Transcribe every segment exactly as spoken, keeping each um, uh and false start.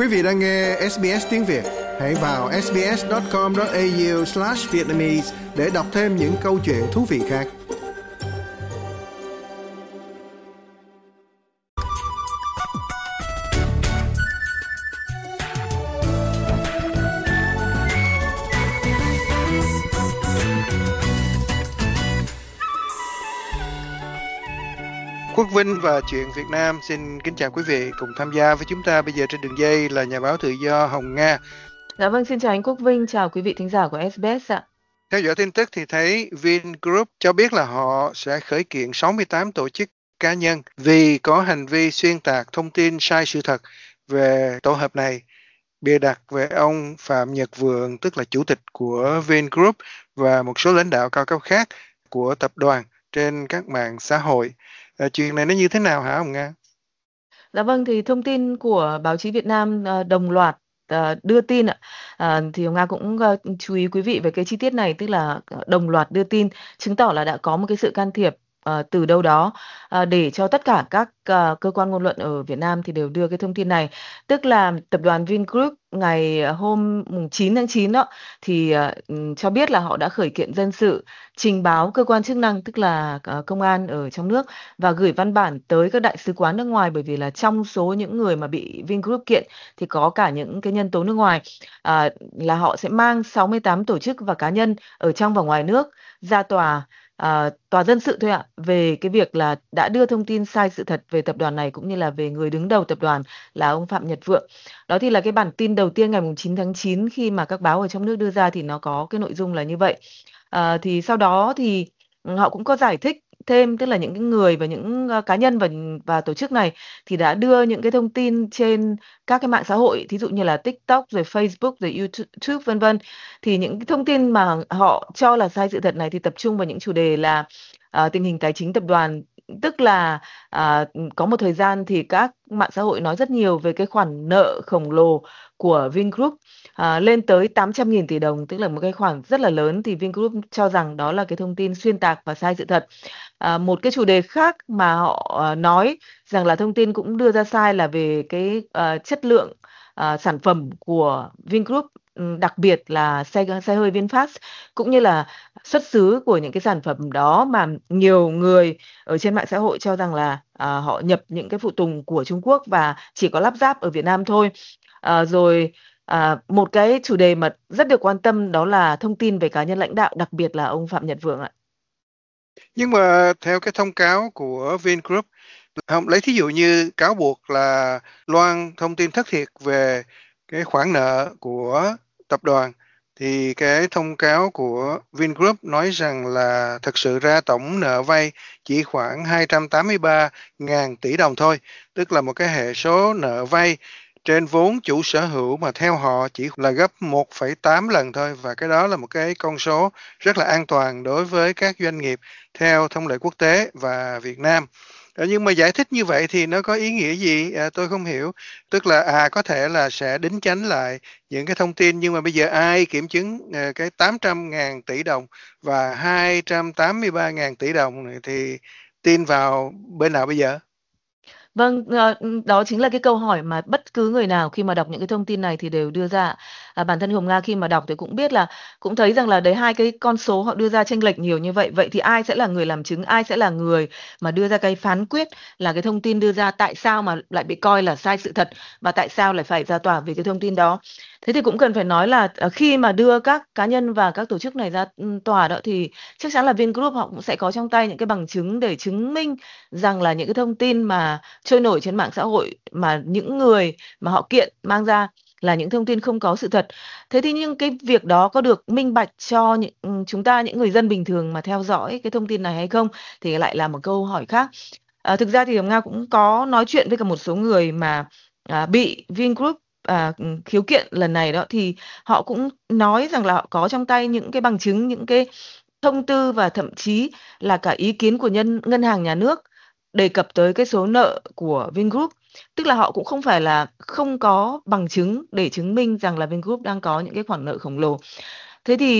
Quý vị đang nghe ét bê ét tiếng Việt. Hãy vào ét bê ét chấm com chấm a u slash vietnamese để đọc thêm những câu chuyện thú vị khác. Quốc Vinh và Chuyện Việt Nam xin kính chào quý vị. Cùng tham gia với chúng ta bây giờ trên đường dây là nhà báo tự do Hồng Nga. Dạ vâng, xin chào anh Quốc Vinh, chào quý vị thính giả của ét bê ét ạ. Theo dõi tin tức thì thấy Vingroup cho biết là họ sẽ khởi kiện sáu mươi tám tổ chức cá nhân vì có hành vi xuyên tạc thông tin sai sự thật về tổ hợp này, bịa đặt về ông Phạm Nhật Vượng, tức là chủ tịch của Vingroup, và một số lãnh đạo cao cấp khác của tập đoàn trên các mạng xã hội. À, chuyện này nó như thế nào hả ông Nga? Dạ vâng, thì thông tin của báo chí Việt Nam uh, đồng loạt uh, đưa tin ạ. Uh, thì Hồng Nga cũng uh, chú ý quý vị về cái chi tiết này, tức là đồng loạt đưa tin chứng tỏ là đã có một cái sự can thiệp uh, từ đâu đó uh, để cho tất cả các uh, cơ quan ngôn luận ở Việt Nam thì đều đưa cái thông tin này. Tức là tập đoàn Vingroup ngày uh, hôm chín tháng chín đó thì uh, cho biết là họ đã khởi kiện dân sự, trình báo cơ quan chức năng, tức là uh, công an ở trong nước, và gửi văn bản tới các đại sứ quán nước ngoài, bởi vì là trong số những người mà bị Vingroup kiện thì có cả những cái nhân tố nước ngoài, à, là họ sẽ mang sáu mươi tám tổ chức và cá nhân ở trong và ngoài nước ra tòa, à, tòa dân sự thôi ạ, về cái việc là đã đưa thông tin sai sự thật về tập đoàn này cũng như là về người đứng đầu tập đoàn là ông Phạm Nhật Vượng. Đó thì là cái bản tin đầu tiên ngày chín tháng chín khi mà các báo ở trong nước đưa ra thì nó có cái nội dung là như vậy. À, thì sau đó thì họ cũng có giải thích thêm, tức là những cái người và những uh, cá nhân và và tổ chức này thì đã đưa những cái thông tin trên các cái mạng xã hội, thí dụ như là TikTok, rồi Facebook, rồi YouTube vân vân. Thì những cái thông tin mà họ cho là sai sự thật này thì tập trung vào những chủ đề là uh, tình hình tài chính tập đoàn, tức là à, có một thời gian thì các mạng xã hội nói rất nhiều về cái khoản nợ khổng lồ của Vingroup, à, lên tới tám trăm nghìn tỷ đồng, tức là một cái khoản rất là lớn. Thì Vingroup cho rằng đó là cái thông tin xuyên tạc và sai sự thật. À, một cái chủ đề khác mà họ à, nói rằng là thông tin cũng đưa ra sai là về cái à, chất lượng à, sản phẩm của Vingroup, đặc biệt là xe xe hơi VinFast, cũng như là xuất xứ của những cái sản phẩm đó mà nhiều người ở trên mạng xã hội cho rằng là à, họ nhập những cái phụ tùng của Trung Quốc và chỉ có lắp ráp ở Việt Nam thôi. À, rồi à, một cái chủ đề mà rất được quan tâm đó là thông tin về cá nhân lãnh đạo, đặc biệt là ông Phạm Nhật Vượng ạ. Nhưng mà theo cái thông cáo của Vingroup, không, lấy thí dụ như cáo buộc là loan thông tin thất thiệt về cái khoản nợ của tập đoàn, thì cái thông cáo của Vingroup nói rằng là thật sự ra tổng nợ vay chỉ khoảng hai trăm tám mươi ba nghìn tỷ đồng thôi, tức là một cái hệ số nợ vay trên vốn chủ sở hữu mà theo họ chỉ là gấp một phẩy tám lần thôi, và cái đó là một cái con số rất là an toàn đối với các doanh nghiệp theo thông lệ quốc tế và Việt Nam. Nhưng mà giải thích như vậy thì nó có ý nghĩa gì? À, tôi không hiểu. Tức là à có thể là sẽ đính chánh lại những cái thông tin, nhưng mà bây giờ ai kiểm chứng à, cái tám trăm ngàn tỷ đồng và hai trăm tám mươi ba ngàn tỷ đồng này thì tin vào bên nào bây giờ? Vâng, ờ, đó chính là cái câu hỏi mà bất cứ người nào khi mà đọc những cái thông tin này thì đều đưa ra. À, bản thân Hồng Nga khi mà đọc thì cũng biết là cũng thấy rằng là đấy, hai cái con số họ đưa ra chênh lệch nhiều như vậy. Vậy thì ai sẽ là người làm chứng, ai sẽ là người mà đưa ra cái phán quyết là cái thông tin đưa ra tại sao mà lại bị coi là sai sự thật, và tại sao lại phải ra tòa vì cái thông tin đó. Thế thì cũng cần phải nói là ờ, khi mà đưa các cá nhân và các tổ chức này ra ừ, tòa đó thì chắc chắn là Vingroup họ cũng sẽ có trong tay những cái bằng chứng để chứng minh rằng là những cái thông tin mà trôi nổi trên mạng xã hội mà những người mà họ kiện mang ra là những thông tin không có sự thật. Thế thì nhưng cái việc đó có được minh bạch cho những ừ, chúng ta, những người dân bình thường mà theo dõi cái thông tin này hay không, thì lại là một câu hỏi khác. À, thực ra thì Hồng Nga cũng có nói chuyện với cả một số người mà à, bị Vingroup à, khiếu kiện lần này đó, thì họ cũng nói rằng là họ có trong tay những cái bằng chứng, những cái thông tư và thậm chí là cả ý kiến của nhân ngân hàng nhà nước đề cập tới cái số nợ của Vingroup. Tức là họ cũng không phải là không có bằng chứng để chứng minh rằng là Vingroup đang có những cái khoản nợ khổng lồ. Thế thì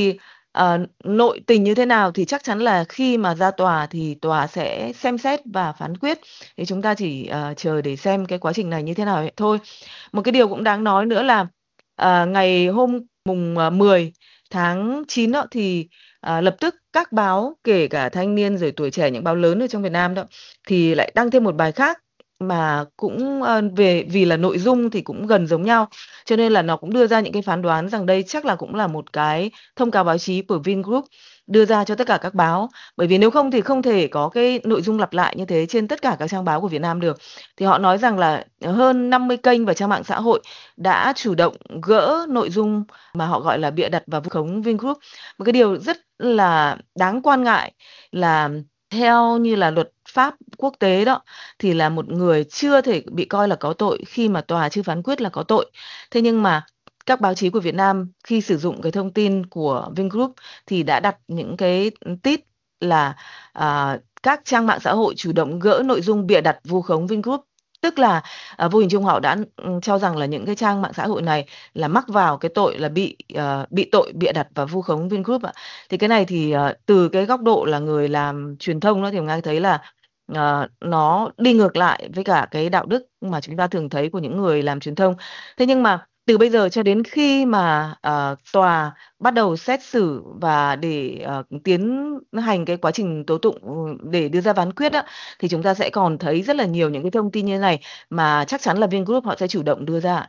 Ờ, nội tình như thế nào thì chắc chắn là khi mà ra tòa thì tòa sẽ xem xét và phán quyết. Thì chúng ta chỉ ờ, chờ để xem cái quá trình này như thế nào vậy thôi. Một cái điều cũng đáng nói nữa là ờ, ngày hôm mùng ờ, mười tháng chín đó thì ờ, lập tức các báo kể cả Thanh Niên rồi Tuổi Trẻ, những báo lớn ở trong Việt Nam đó thì lại đăng thêm một bài khác mà cũng ờ, về vì là nội dung thì cũng gần giống nhau, cho nên là nó cũng đưa ra những cái phán đoán rằng đây chắc là cũng là một cái thông cáo báo chí của Vingroup đưa ra cho tất cả các báo, bởi vì nếu không thì không thể có cái nội dung lặp lại như thế trên tất cả các trang báo của Việt Nam được. Thì họ nói rằng là hơn năm mươi kênh và trang mạng xã hội đã chủ động gỡ nội dung mà họ gọi là bịa đặt và vu khống Vingroup. Một cái điều rất là đáng quan ngại là theo như là luật pháp quốc tế đó thì là một người chưa thể bị coi là có tội khi mà tòa chưa phán quyết là có tội. Thế nhưng mà các báo chí của Việt Nam khi sử dụng cái thông tin của Vingroup thì đã đặt những cái tít là à, các trang mạng xã hội chủ động gỡ nội dung bịa đặt vu khống Vingroup, tức là à, vô hình chung họ đã ừ, cho rằng là những cái trang mạng xã hội này là mắc vào cái tội là bị à, bị tội bịa đặt và vu khống Vingroup ạ. Thì cái này thì à, từ cái góc độ là người làm truyền thông đó thì Nga thấy là à, nó đi ngược lại với cả cái đạo đức mà chúng ta thường thấy của những người làm truyền thông. Thế nhưng mà từ bây giờ cho đến khi mà à, tòa bắt đầu xét xử và để à, tiến hành cái quá trình tố tụng ừ, để đưa ra phán quyết á, thì chúng ta sẽ còn thấy rất là nhiều những cái thông tin như thế này mà chắc chắn là Vingroup họ sẽ chủ động đưa ra.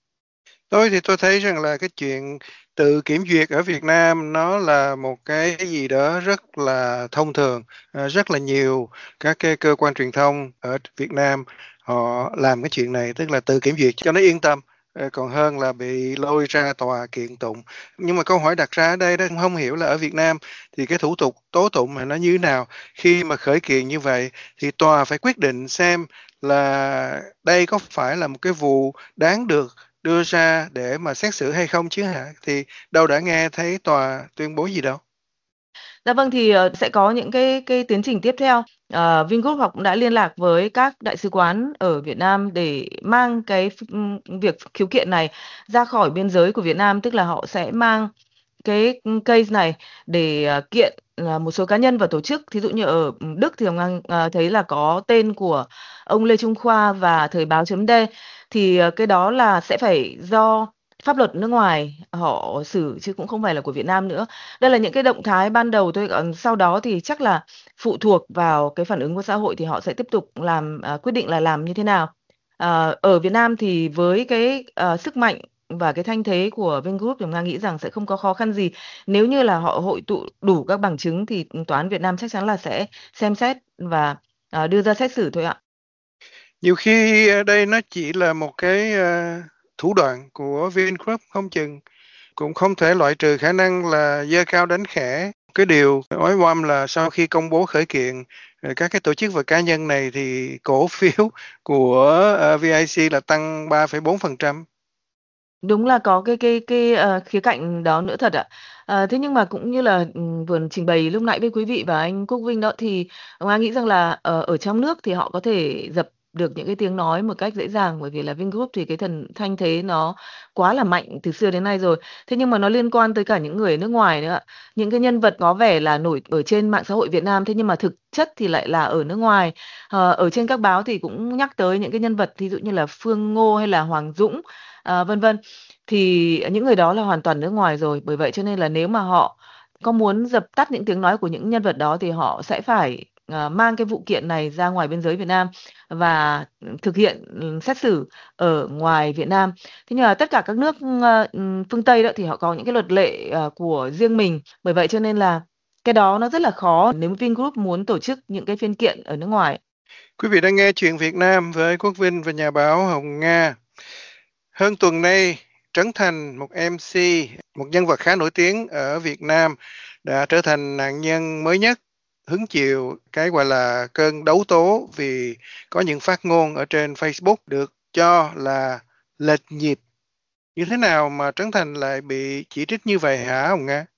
Tôi thì tôi thấy rằng là cái chuyện tự kiểm duyệt ở Việt Nam nó là một cái gì đó rất là thông thường. À, rất là nhiều các cái cơ quan truyền thông ở Việt Nam họ làm cái chuyện này, tức là tự kiểm duyệt cho nó yên tâm, ờ, còn hơn là bị lôi ra tòa kiện tụng. Nhưng mà câu hỏi đặt ra ở đây đó, không hiểu là ở Việt Nam thì cái thủ tục tố tụng mà nó như thế nào. Khi mà khởi kiện như vậy thì tòa phải quyết định xem là đây có phải là một cái vụ đáng được đưa ra để mà xét xử hay không chứ hả? Thì đâu đã nghe thấy tòa tuyên bố gì đâu. Dạ vâng, thì ờ, sẽ có những cái cái tiến trình tiếp theo. Ờ, Vingroup họ cũng đã liên lạc với các đại sứ quán ở Việt Nam để mang cái ừm, việc khiếu kiện này ra khỏi biên giới của Việt Nam, tức là họ sẽ mang cái case này để ờ, kiện ờ, một số cá nhân và tổ chức. Thí dụ như ở Đức thì Hồng Anh ờ, thấy là có tên của ông Lê Trung Khoa và Thời báo chấm D, thì ờ, cái đó là sẽ phải do pháp luật nước ngoài họ xử chứ cũng không phải là của Việt Nam nữa. Đây là những cái động thái ban đầu thôi, còn sau đó thì chắc là phụ thuộc vào cái phản ứng của xã hội thì họ sẽ tiếp tục làm à, quyết định là làm như thế nào. À, ở Việt Nam thì với cái à, sức mạnh và cái thanh thế của Vingroup thì Nga nghĩ rằng sẽ không có khó khăn gì. Nếu như là họ hội tụ đủ các bằng chứng thì tòa án Việt Nam chắc chắn là sẽ xem xét và à, đưa ra xét xử thôi ạ. Nhiều khi ở đây nó chỉ là một cái ờ, thủ đoạn của Vingroup không chừng, cũng không thể loại trừ khả năng là dơ cao đánh khẽ. Cái điều nói oăm là sau khi công bố khởi kiện ờ, các cái tổ chức và cá nhân này thì cổ phiếu của ờ, vê i xê là tăng ba phẩy bốn phần trăm. Đúng là có cái cái cái ờ, khía cạnh đó nữa thật ạ. Ờ, thế nhưng mà cũng như là ừ, vừa trình bày lúc nãy với quý vị và anh Quốc Vinh đó thì ông Nga nghĩ rằng là ờ, ở trong nước thì họ có thể dập được những cái tiếng nói một cách dễ dàng, bởi vì là Vingroup thì cái thần thanh thế nó quá là mạnh từ xưa đến nay rồi. Thế nhưng mà nó liên quan tới cả những người ở nước ngoài nữa ạ. Những cái nhân vật có vẻ là nổi ở trên mạng xã hội Việt Nam thế nhưng mà thực chất thì lại là ở nước ngoài. Ờ, ở trên các báo thì cũng nhắc tới những cái nhân vật ví dụ như là Phương Ngô hay là Hoàng Dũng, à, vân vân, thì những người đó là hoàn toàn nước ngoài rồi. Bởi vậy cho nên là nếu mà họ có muốn dập tắt những tiếng nói của những nhân vật đó thì họ sẽ phải à, mang cái vụ kiện này ra ngoài biên giới Việt Nam và thực hiện ừ, xét xử ở ngoài Việt Nam. Thế nhưng mà tất cả các nước ờ, ừm, phương Tây đó thì họ có những cái luật lệ ờ, của riêng mình. Bởi vậy cho nên là cái đó nó rất là khó nếu Vingroup muốn tổ chức những cái phiên kiện ở nước ngoài. Quý vị đang nghe chuyện Việt Nam với Quốc Vinh và nhà báo Hồng Nga. Hơn tuần nay, Trấn Thành, một em xê, một nhân vật khá nổi tiếng ở Việt Nam, đã trở thành nạn nhân mới nhất hứng chịu cái gọi là cơn đấu tố vì có những phát ngôn ở trên Facebook được cho là lệch nhịp. Như thế nào mà Trấn Thành lại bị chỉ trích như vậy hả Hồng Nga?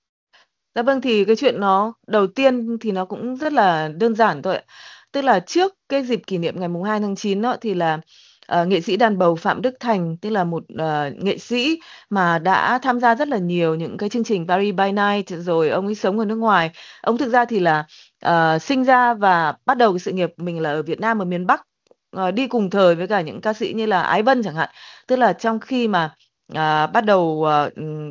Dạ vâng, thì cái chuyện nó đầu tiên thì nó cũng rất là đơn giản thôi ạ. Tức là trước cái dịp kỷ niệm ngày mùng hai tháng chín đó thì là uh, nghệ sĩ đàn bầu Phạm Đức Thành, tức là một uh, nghệ sĩ mà đã tham gia rất là nhiều những cái chương trình Paris by Night, rồi ông ấy sống ở nước ngoài. Ông thực ra thì là uh, sinh ra và bắt đầu cái sự nghiệp của mình là ở Việt Nam, ở miền Bắc, uh, đi cùng thời với cả những ca sĩ như là Ái Vân chẳng hạn. Tức là trong khi mà uh, bắt đầu uh,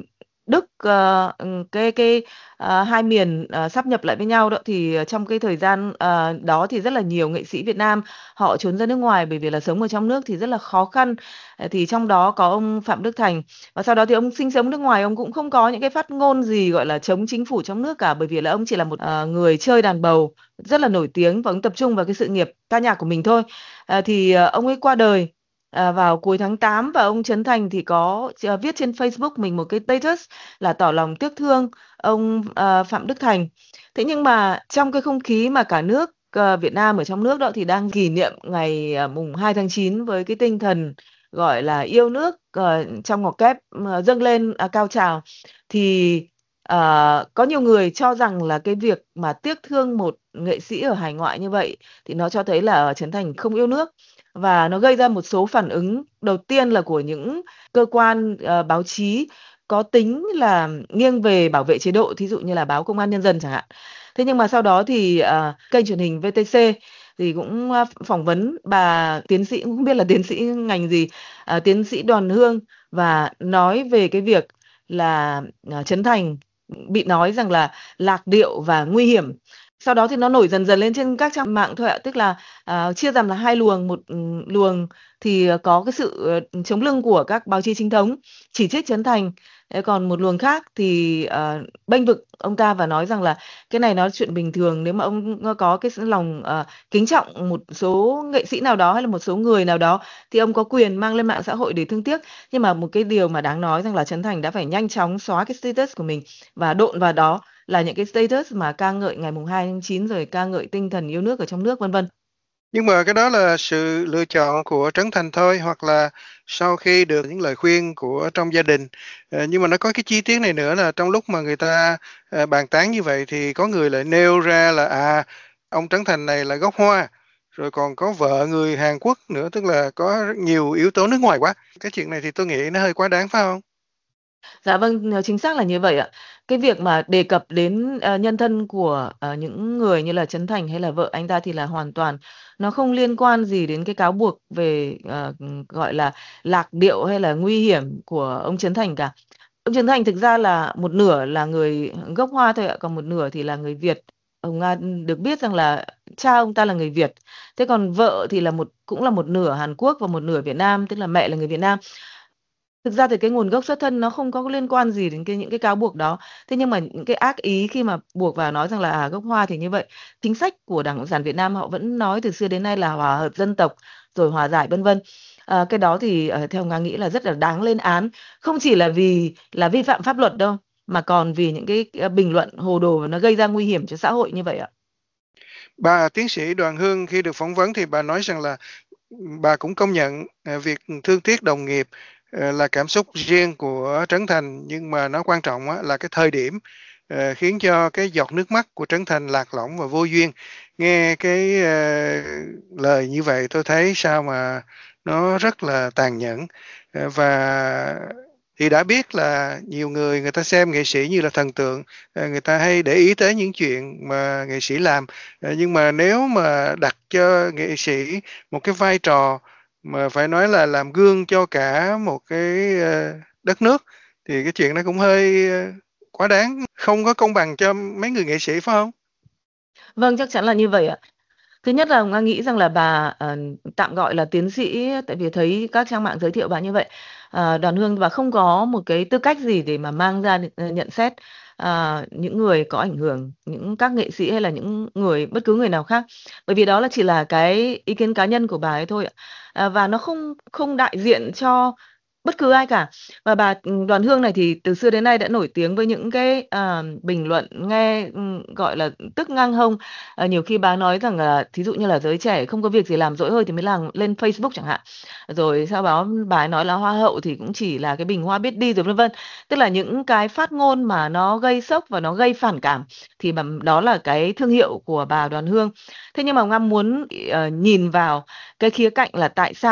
Đức uh, cái cái uh, hai miền uh, sáp nhập lại với nhau đó, thì trong cái thời gian uh, đó thì rất là nhiều nghệ sĩ Việt Nam họ trốn ra nước ngoài, bởi vì là sống ở trong nước thì rất là khó khăn. Uh, thì trong đó có ông Phạm Đức Thành, và sau đó thì ông sinh sống nước ngoài, ông cũng không có những cái phát ngôn gì gọi là chống chính phủ trong nước cả, bởi vì là ông chỉ là một uh, người chơi đàn bầu rất là nổi tiếng và ông tập trung vào cái sự nghiệp ca nhạc của mình thôi. Uh, thì uh, ông ấy qua đời À, vào cuối tháng tám, và ông Trấn Thành thì có uh, viết trên Facebook mình một cái status là tỏ lòng tiếc thương ông uh, Phạm Đức Thành. Thế nhưng mà trong cái không khí mà cả nước uh, Việt Nam ở trong nước đó thì đang kỷ niệm ngày uh, mùng hai tháng chín với cái tinh thần gọi là yêu nước uh, trong ngoặc kép uh, dâng lên uh, cao trào, thì uh, có nhiều người cho rằng là cái việc mà tiếc thương một nghệ sĩ ở hải ngoại như vậy thì nó cho thấy là Trấn Thành không yêu nước, và nó gây ra một số phản ứng. Đầu tiên là của những cơ quan uh, báo chí có tính là nghiêng về bảo vệ chế độ, thí dụ như là báo Công an Nhân dân chẳng hạn. Thế nhưng mà sau đó thì uh, kênh truyền hình vê tê xê thì cũng uh, phỏng vấn bà tiến sĩ, không biết là tiến sĩ ngành gì, uh, tiến sĩ Đoàn Hương, và nói về cái việc là uh, Trấn Thành bị nói rằng là lạc điệu và nguy hiểm. Sau đó thì nó nổi dần dần lên trên các trang mạng thôi ạ, tức là uh, chia làm là hai luồng. Một um, luồng thì có cái sự uh, chống lưng của các báo chí chính thống chỉ trích Trấn Thành, còn một luồng khác thì uh, bênh vực ông ta và nói rằng là cái này nó là chuyện bình thường, nếu mà ông có cái lòng uh, kính trọng một số nghệ sĩ nào đó hay là một số người nào đó thì ông có quyền mang lên mạng xã hội để thương tiếc. Nhưng mà một cái điều mà đáng nói rằng là Trấn Thành đã phải nhanh chóng xóa cái status của mình, và độn vào đó là những cái status mà ca ngợi ngày mùng hai tháng chín, rồi ca ngợi tinh thần yêu nước ở trong nước, vân vân. Nhưng mà cái đó là sự lựa chọn của Trấn Thành thôi, hoặc là sau khi được những lời khuyên của trong gia đình. Ờ, nhưng mà nó có cái chi tiết này nữa là trong lúc mà người ta ờ, bàn tán như vậy thì có người lại nêu ra là à ông Trấn Thành này là gốc Hoa, rồi còn có vợ người Hàn Quốc nữa, tức là có rất nhiều yếu tố nước ngoài quá. Cái chuyện này thì tôi nghĩ nó hơi quá đáng phải không? Dạ vâng, chính xác là như vậy ạ. Cái việc mà đề cập đến ờ, nhân thân của ờ, những người như là Trấn Thành hay là vợ anh ta thì là hoàn toàn nó không liên quan gì đến cái cáo buộc về ờ, gọi là lạc điệu hay là nguy hiểm của ông Trấn Thành cả. Ông Trấn Thành thực ra là một nửa là người gốc Hoa thôi ạ, còn một nửa thì là người Việt. Ông Nga được biết rằng là cha ông ta là người Việt. Thế còn vợ thì là một cũng là một nửa Hàn Quốc và một nửa Việt Nam, tức là mẹ là người Việt Nam. Thực ra thì cái nguồn gốc xuất thân nó không có liên quan gì đến cái những cái cáo buộc đó. Thế nhưng mà những cái ác ý khi mà buộc vào nói rằng là à, gốc Hoa thì như vậy. Chính sách của Đảng Cộng sản Việt Nam họ vẫn nói từ xưa đến nay là hòa hợp dân tộc, rồi hòa giải vân vân. À, cái đó thì à, theo Nga nghĩ là rất là đáng lên án, không chỉ là vì là vi phạm pháp luật đâu, mà còn vì những cái à, bình luận hồ đồ và nó gây ra nguy hiểm cho xã hội như vậy ạ. Bà tiến sĩ Đoàn Hương khi được phỏng vấn thì bà nói rằng là bà cũng công nhận à, việc thương tiếc đồng nghiệp à, là cảm xúc riêng của Trấn Thành, nhưng mà nó quan trọng á, là cái thời điểm à, khiến cho cái giọt nước mắt của Trấn Thành lạc lõng và vô duyên. Nghe cái à, lời như vậy tôi thấy sao mà nó rất là tàn nhẫn. À, và thì đã biết là nhiều người người ta xem nghệ sĩ như là thần tượng, à, người ta hay để ý tới những chuyện mà nghệ sĩ làm. À, nhưng mà nếu mà đặt cho nghệ sĩ một cái vai trò mà phải nói là làm gương cho cả một cái ờ, đất nước thì cái chuyện đó cũng hơi ờ, quá đáng, không có công bằng cho mấy người nghệ sĩ phải không? Vâng, chắc chắn là như vậy ạ. Thứ nhất là Nga nghĩ rằng là bà ờ, tạm gọi là tiến sĩ, tại vì thấy các trang mạng giới thiệu bà như vậy. Ờ, Đoàn Hương, bà không có một cái tư cách gì để mà mang ra ờ, nhận xét ờ, những người có ảnh hưởng, những các nghệ sĩ hay là những người bất cứ người nào khác, bởi vì đó là chỉ là cái ý kiến cá nhân của bà ấy thôi ạ. À, và nó không không đại diện cho bất cứ ai cả. Và bà ừ, Đoàn Hương này thì từ xưa đến nay đã nổi tiếng với những cái à, bình luận nghe ừ, gọi là tức ngang hông. À, nhiều khi bà nói rằng là thí dụ như là giới trẻ không có việc gì làm, dỗi hơi thì mới làm lên Facebook chẳng hạn. Rồi sau đó bà ấy nói là hoa hậu thì cũng chỉ là cái bình hoa biết đi rồi vân vân. Tức là những cái phát ngôn mà nó gây sốc và nó gây phản cảm, thì mà đó là cái thương hiệu của bà Đoàn Hương. Thế nhưng mà Ngam muốn ờ, nhìn vào cái khía cạnh là tại sao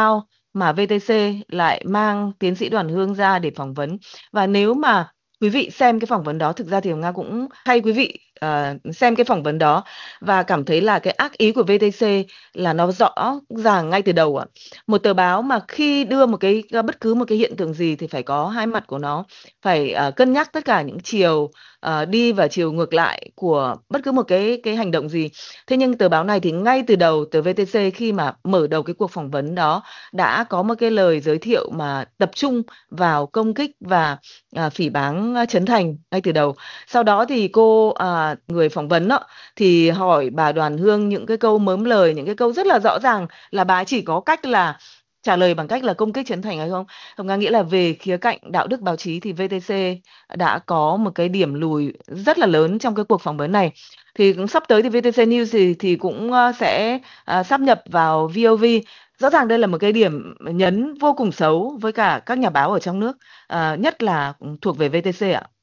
mà vê tê xê lại mang tiến sĩ Đoàn Hương ra để phỏng vấn. Và nếu mà quý vị xem cái phỏng vấn đó, thực ra thì Hồng Nga cũng hay quý vị uh, xem cái phỏng vấn đó và cảm thấy là cái ác ý của vê tê xê là nó rõ ràng ngay từ đầu ạ. Một tờ báo mà khi đưa một cái bất cứ một cái hiện tượng gì thì phải có hai mặt của nó, phải uh, cân nhắc tất cả những chiều uh, đi và chiều ngược lại của bất cứ một cái cái hành động gì. Thế nhưng tờ báo này thì ngay từ đầu, tờ vê tê xê khi mà mở đầu cái cuộc phỏng vấn đó đã có một cái lời giới thiệu mà tập trung vào công kích và à, phỉ báng à, Trấn Thành ngay từ đầu. Sau đó thì cô à, người phỏng vấn đó thì hỏi bà Đoàn Hương những cái câu mớm lời, những cái câu rất là rõ ràng là bà chỉ có cách là trả lời bằng cách là công kích Trấn Thành hay không. Hồng Nga nghĩ là về khía cạnh đạo đức báo chí thì vê tê xê đã có một cái điểm lùi rất là lớn trong cái cuộc phỏng vấn này. Thì cũng sắp tới thì vê tê xê News thì, thì cũng uh, sẽ uh, sáp nhập vào vê o vê. Rõ ràng đây là một cái điểm nhấn vô cùng xấu với cả các nhà báo ở trong nước, uh, nhất là thuộc về vê tê xê ạ.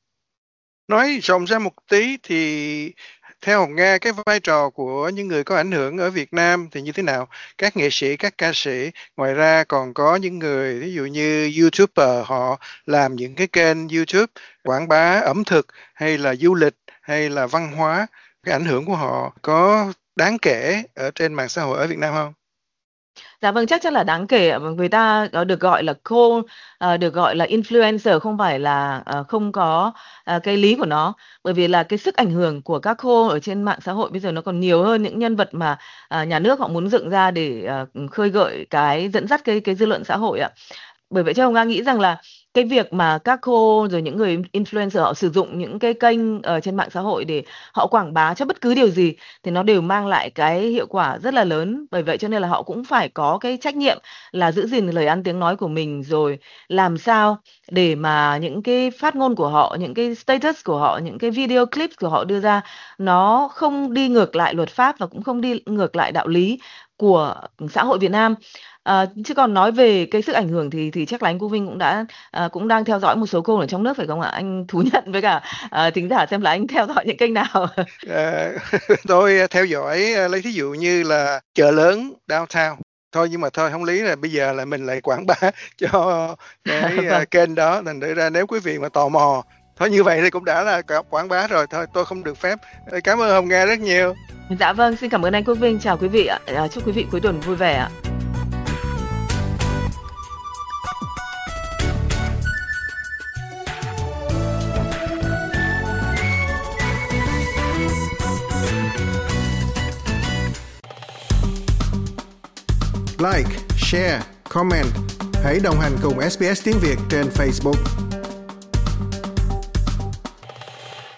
Nói rộng ra một tí thì theo Hồng Nga, cái vai trò của những người có ảnh hưởng ở Việt Nam thì như thế nào? Các nghệ sĩ, các ca sĩ, ngoài ra còn có những người ví dụ như YouTuber, họ làm những cái kênh YouTube quảng bá ẩm thực hay là du lịch hay là văn hóa. Cái ảnh hưởng của họ có đáng kể ở trên mạng xã hội ở Việt Nam không? Dạ vâng, chắc chắn là đáng kể. Người ta có được gọi là co, à, được gọi là influencer, không phải là à, không có à, cái lý của nó. Bởi vì là cái sức ảnh hưởng của các co ở trên mạng xã hội bây giờ nó còn nhiều hơn những nhân vật mà à, nhà nước họ muốn dựng ra để à, khơi gợi cái dẫn dắt cái cái dư luận xã hội ạ. Bởi vậy cho Hồng Nga nghĩ rằng là cái việc mà các cô rồi những người influencer họ sử dụng những cái kênh ở trên mạng xã hội để họ quảng bá cho bất cứ điều gì thì nó đều mang lại cái hiệu quả rất là lớn. Bởi vậy cho nên là họ cũng phải có cái trách nhiệm là giữ gìn lời ăn tiếng nói của mình, rồi làm sao để mà những cái phát ngôn của họ, những cái status của họ, những cái video clip của họ đưa ra nó không đi ngược lại luật pháp và cũng không đi ngược lại đạo lý của xã hội Việt Nam. À, chứ còn nói về cái sức ảnh hưởng thì thì chắc là anh Quốc Vinh cũng đã à, cũng đang theo dõi một số cô ở trong nước phải không ạ? Anh thú nhận với cả à, thính giả xem là anh theo dõi những kênh nào. À, tôi theo dõi, lấy thí dụ như là chợ lớn downtown thôi, nhưng mà thôi không lý là bây giờ là mình lại quảng bá cho cái Vâng. kênh đó, thành thử ra nếu quý vị mà tò mò thôi như vậy thì cũng đã là quảng bá rồi, thôi tôi không được phép. Cảm ơn Hồng Nga rất nhiều. Dạ vâng, xin cảm ơn anh Quốc Vinh, chào quý vị ạ. À, chúc quý vị cuối tuần vui vẻ ạ. Like, share, comment. Hãy đồng hành cùng ét bê ét Tiếng Việt trên Facebook.